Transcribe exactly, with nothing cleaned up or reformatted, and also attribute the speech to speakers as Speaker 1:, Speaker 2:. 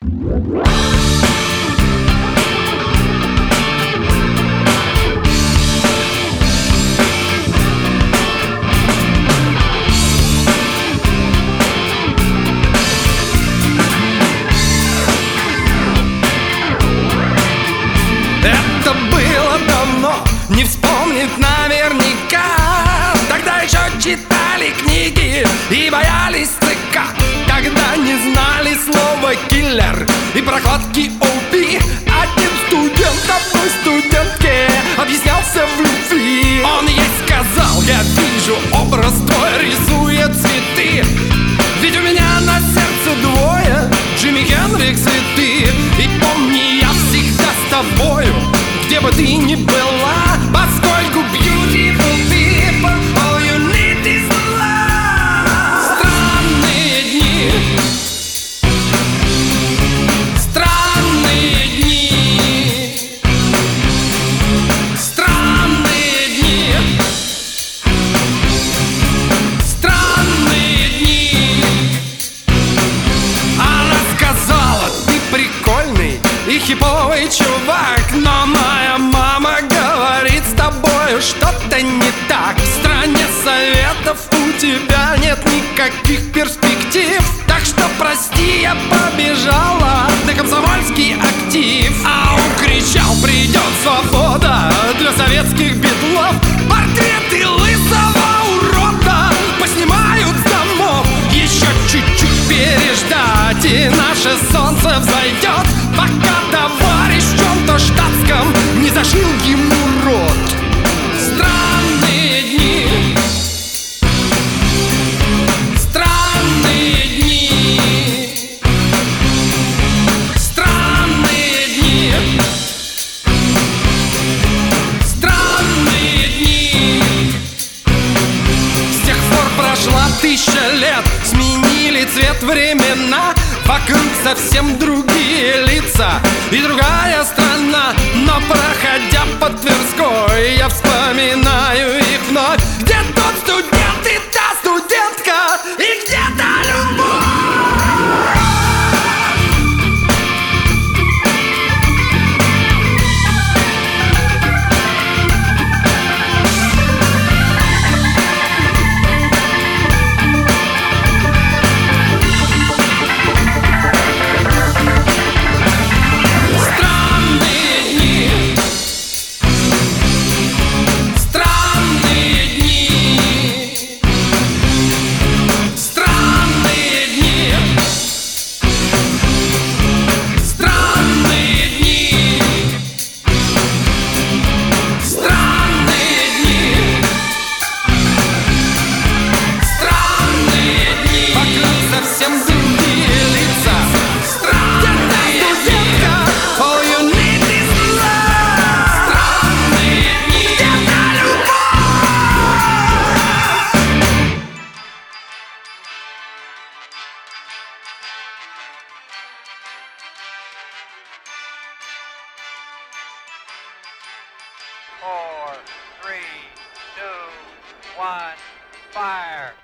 Speaker 1: Это было давно, не вспомнить наверняка. Тогда еще читали книги и боялись ЦК. Когда не знали слова киллер и прокладки о пи. Один студент одной студентке объяснялся в любви. Он ей сказал: я вижу, образ твой рисует цветы. Ведь у меня на сердце двое, Джимми Хендрикс и ты. И помни, я всегда с тобою, где бы ты ни была, поскольку beautiful people, all you need is love. Странные дни, странные дни, странные дни, странные дни. Она сказала: ты прикольный и хиповый чувак, но моя мама говорит, с тобою что-то не так. В стране советов у тебя нет никаких перспектив. Так что прости, я побежала на комсомольский актив. А он кричал: придет свобода для советских битлов. Портреты лысого урода поснимают с домов. Еще чуть-чуть переждать, и наше солнце взойдет, пока товарищ в чем-то штатском не зашил ему рот. Странные дни, странные дни, странные дни, странные дни. С тех пор прошла тысяча лет, сменили цвет времена. Вокруг совсем другие лица и другая страна. Но проходя по Тверской, я вспоминаю их вновь. Где тот студент и та студентка, и где та любовь?
Speaker 2: Four, three, two, one, fire.